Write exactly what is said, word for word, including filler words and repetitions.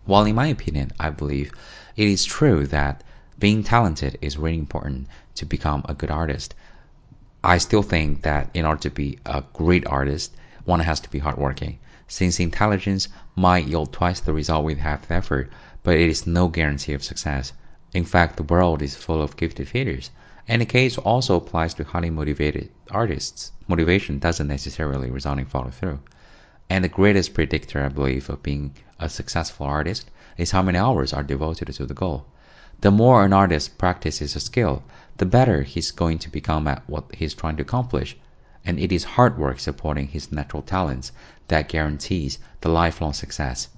While in my opinion, I believe it is true that being talented is really important to become a good artist. I still think that in order to be a great artist, one has to be hardworking, since intelligence might yield twice the result with half the effort, but it is no guarantee of success. In fact, the world is full of gifted failures, and the case also applies to highly motivated artists. Motivation doesn't necessarily result in follow through. And the greatest predictor, I believe, of being a successful artist is how many hours are devoted to the goal. The more an artist practices a skill, the better he's going to become at what he's trying to accomplish. And it is hard work supporting his natural talents that guarantees the lifelong success.